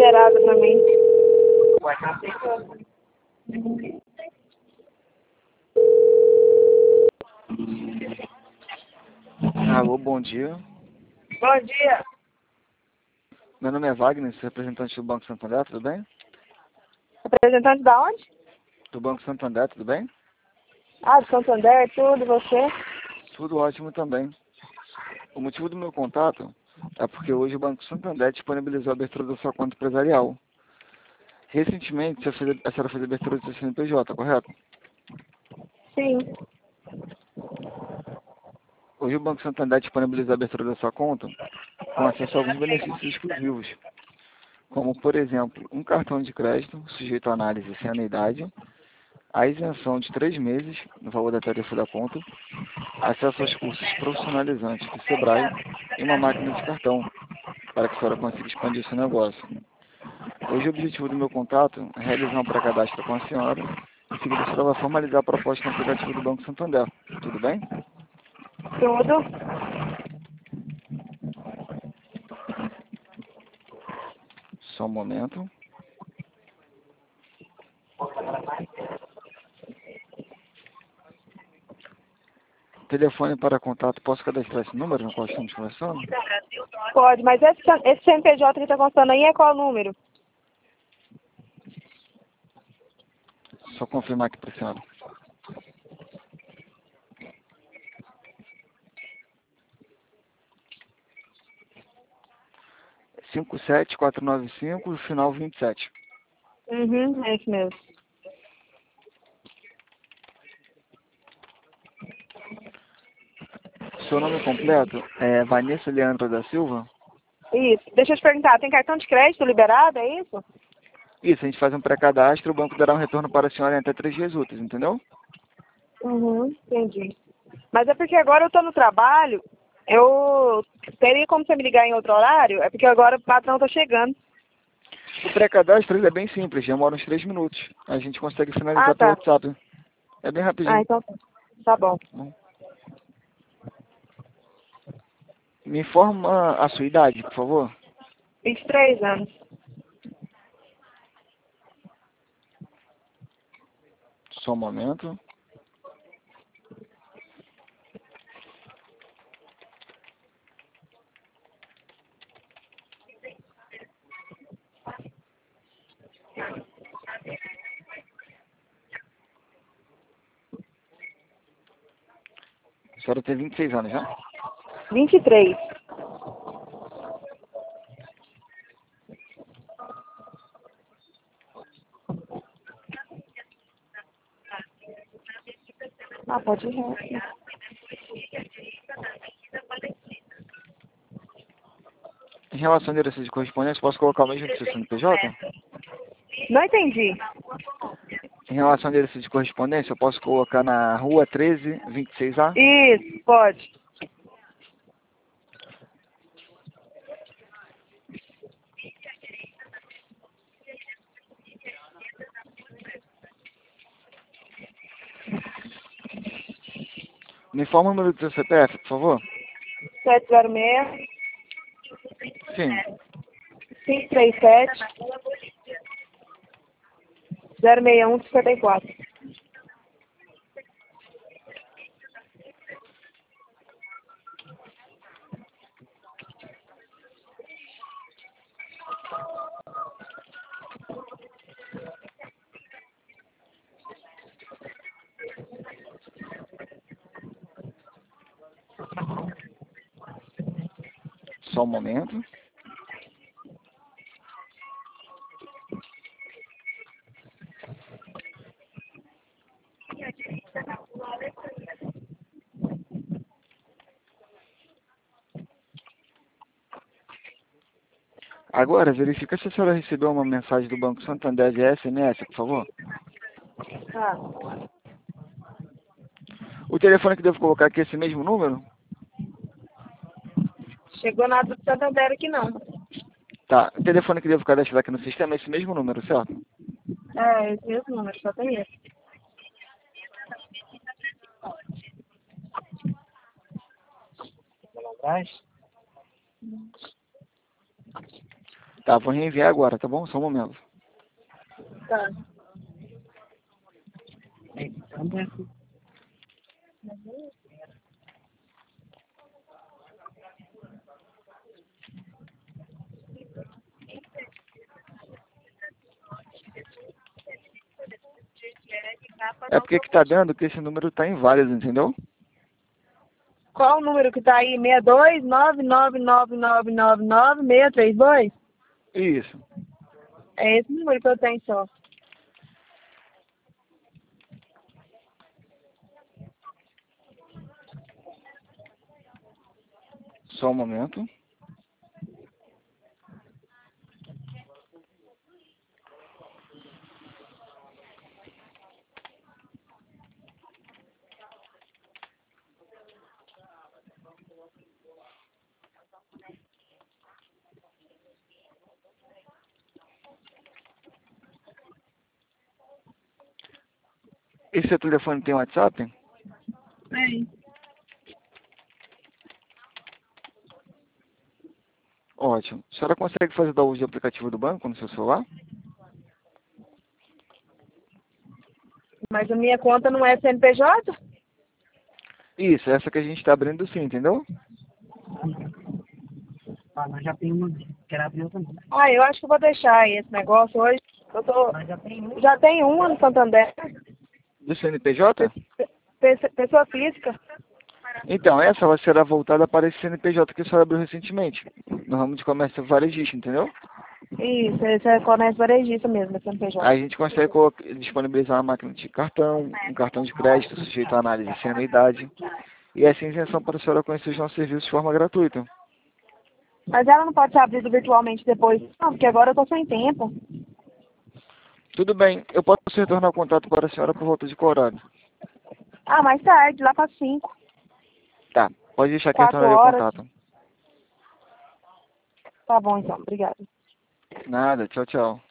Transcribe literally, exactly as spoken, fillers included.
liberada pra mim. Alô, bom dia. Bom dia. Meu nome é Wagner, sou representante do Banco Santander, tudo bem? Representante da onde? Do Banco Santander, tudo bem? Ah, do Santander, tudo, e você? Tudo ótimo também. O motivo do meu contato é porque hoje o Banco Santander disponibilizou a abertura da sua conta empresarial. Recentemente, você fez, a senhora fez a abertura do seu C N P J, correto? Sim. Hoje o Banco Santander disponibilizou a abertura da sua conta com acesso a alguns benefícios exclusivos, como, por exemplo, um cartão de crédito sujeito à análise sem anuidade, a isenção de três meses no valor da tarifa da conta, acesso aos cursos profissionalizantes do Sebrae e uma máquina de cartão, para que a senhora consiga expandir seu negócio. Hoje o objetivo do meu contato é realizar um pré-cadastro com a senhora, em seguida a senhora vai formalizar a proposta no aplicativo do Banco Santander. Tudo bem? Tudo. Só um momento. Telefone para contato, posso cadastrar esse número no qual estamos conversando? Pode, mas esse, esse C N P J que tá constando aí é qual número? Só confirmar aqui para a senhora. cinco sete quatro nove cinco, final vinte e sete. Uhum, é isso mesmo. Seu nome completo é Vanessa Leandro da Silva? Isso. Deixa eu te perguntar, tem cartão de crédito liberado, é isso? Isso, a gente faz um pré-cadastro, o banco dará um retorno para a senhora em até três dias úteis, entendeu? Uhum, entendi. Mas é porque agora eu tô no trabalho, eu teria como você me ligar em outro horário? É porque agora o patrão tá chegando. O pré-cadastro ele é bem simples, demora uns três minutos. A gente consegue finalizar Ah, pelo tá. WhatsApp. É bem Ah, rapidinho. então tá. Tá bom. Bom. Me informa a sua idade, por favor. vinte e três anos. Só um momento. A senhora tem vinte e seis anos, já? vinte e três. Ah, pode ir. Em relação ao endereço de correspondência, posso colocar o mesmo do seu C N P J? Não entendi. Em relação ao endereço de correspondência, eu posso colocar na rua treze, vinte e seis A? Isso, pode. Me informa o número do seu C P F, por favor. sete zero seis, Sim. cinco três sete, zero seis um cinco quatro. Só um momento. Agora, verifica se a senhora recebeu uma mensagem do Banco Santander de S M S, por favor. Ah, O telefone que devo colocar aqui é esse mesmo número? chegou nada do Santander aqui não. Tá. O telefone que devo cadastrar aqui no sistema é esse mesmo número, certo? É, esse mesmo número, só tem esse. Atrás? Tá, vou reenviar agora, tá bom? Só um momento. Tá. É porque que tá dando que esse número tá inválido, entendeu? Qual o número que tá aí? seis dois nove nove nove nove nove nove seis três dois? Isso. É esse número que eu tenho só. Só um momento. Esse seu telefone tem WhatsApp? Tem. Ótimo. A senhora consegue fazer o uso do aplicativo do banco no seu celular? Mas a minha conta não é C N P J? Isso, essa que a gente tá abrindo sim, entendeu? Ah, nós já temos uma. Quero abrir outra não. Ah, eu acho que eu vou deixar aí esse negócio hoje. Eu tô... Nós já temos. Já tem uma no Santander. Do C N P J? Pe- Pessoa física. Então, essa ela será voltada para esse C N P J que a senhora abriu recentemente. No ramo de comércio varejista, entendeu? Isso, esse é comércio varejista mesmo, C N P J. Aí a gente consegue colocar- disponibilizar uma máquina de cartão, um cartão de crédito sujeito à análise sem anuidade. E essa isenção para a senhora conhecer os nossos serviços de forma gratuita. Mas ela não pode ser abrida virtualmente depois. Não, porque agora eu tô sem tempo. Tudo bem, eu posso retornar o contato para a senhora por volta de qual horário? Ah, mais tarde, lá para cinco. Tá, pode deixar que Quatro retornarei o horas. contato. Tá bom então, obrigada. Nada, tchau, tchau.